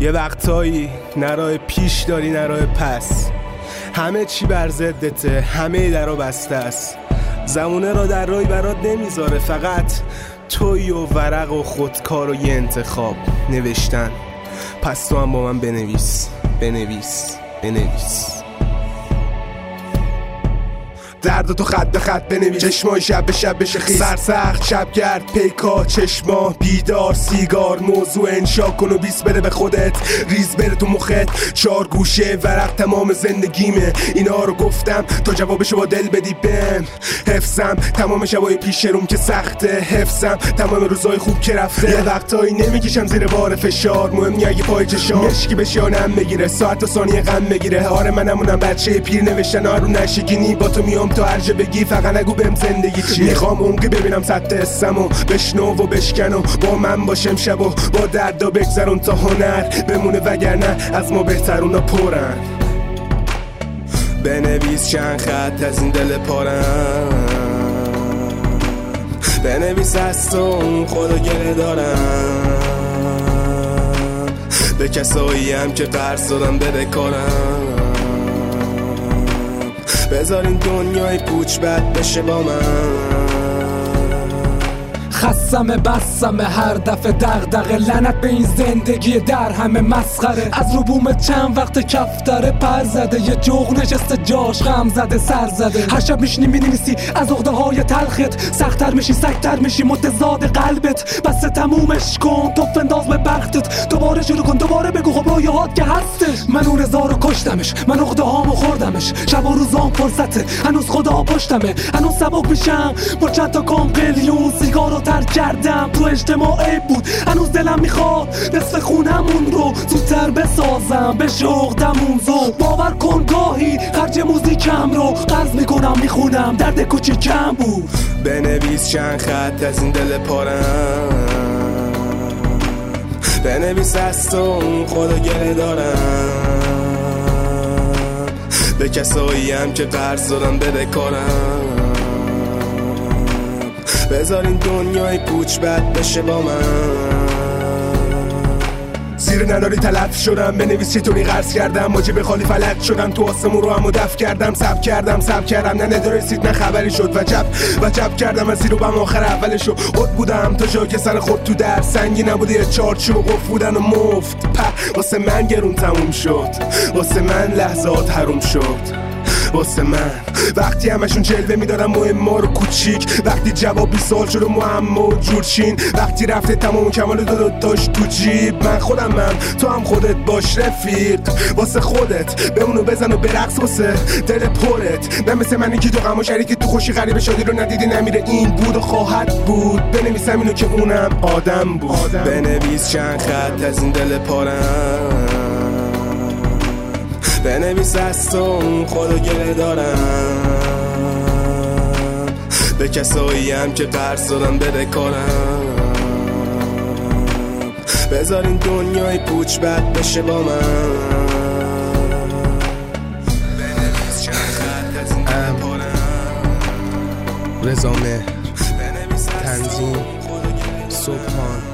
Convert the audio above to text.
یه وقتایی نراه پیش داری نراه پس، همه چی بر ضدته، همه درا بسته است. زمونه را در رای برات نمیذاره، فقط توی و ورق و خودکار و یه انتخاب نوشتن. پس تو هم با من بنویس بنویس بنویس. درد تو خط به خط بنویس، چشمای شب به شب بشه خیز، سرسخت شبگرد پیکا چشما بیدار سیگار، موضوع انشا کن و بیس بده به خودت، ریز بره تو مخت. 4 گوشه ورق تمام زندگیمه، اینا رو گفتم تا جوابشو با دل بدی بهم. حفظم تمام شبای پیش روم که سخته، حفظم تمام روزای خوب که رفته. یه وقتایی نمیکشم زیر بار فشار، مهم نی اگه پای چشام مشکی بشه یا نم بگیره، ساعت و ثانیه غم بگیره. آره منمونم بچه پیر نوشتن آرو نشگینی، با تو میام تو هرجا بگی، فقط نگو بهم زندگی چیه. میخوام عمقی ببینم سطح اسمو، بشنو و بشکن و با من باشم شب و با دردا بگذرون تا هنر بمونه، وگرنه از ما بهترونا پرن. بنویس چند خط از این دل پارم، بنویس از تو اون خدا گله دارم، به کسایی هم که قرض دادم بده کارم. بذار این دنیای پوچ بد بشه با من. خستمه بستمه هر دفعه دغدغه، لعنت به این زندگی در همه مسخره. از رو بوم چند وقت کفتره پر زده، یه جغ نشسته جاش غم زده سر زده. هر شب میشنی مینویسی از عقده های تلخت، سخت‌تر میشی سگ‌تر میشی متضاد قلبت. بس تمومش کن تو فنداز به بختت، دوباره شروع کن دوباره بگو خب رویاهات که هستش. من اون رضا رو کشتمش، من عقده هامو خوردمش، شب و روزام فرصته هنوز خدا پشتمه. هنوز سبک میشم با چند تا کام قلیون، سیگارو ترک کردم تو اجتماعی بود، هنوز دلم میخواد نصف خونمون رو زودتر بسازم به شوقدمون زو. باور کن گاهی خرج موزیکم رو قرض میکنم میخونم، درد کوچیکم بود. بنویس چند خط از این دل پارم، بنویس از تو اون خدا گله دارم، به کسایی هم که قرض دادم بده کارم. بذار این دنیای پوچ بد بشه با من. زیر نناری تلف شدم، بنویس چطوری قرض کردم، موجب خالی فلج شدم، تو آسمون رو همو دفع کردم. سب کردم نه ندارسید نه خبری شد، وجب کردم از زیرو بم آخر اولشو. خود بودم تا جا که سر خود تو در سنگی نبوده، یه چارچوب قف بودن و مفت واسه من گرون تموم شد، واسه من لحظات حروم شد. واسه من وقتی همشون جلوه میدادم مهم‌ها رو کوچیک، وقتی جواب بی سوال شد و معما و جورچین، وقتی رفته تمام کمال داشت تو جیب. من خودمم تو هم خودت باش رفیق، واسه خودت بمون و بزن و برقص واسه دل پرت. نه مثل منی که تو غم و شریکی تو خوشی غریب شادی رو ندیدی نمیره، این بود و خواهد بود. بنویسم اینو که اونم آدم بود. بنویس چند خط از این دل پارم، بنویس از تو اون خدا گله دارم، به کسایی هم که قرض دادم بده کارم. بذار این دنیای پوچ بد بشه با من. بنویس چند خط از این دل پارم. رضا مهر، تنظیم صبحان.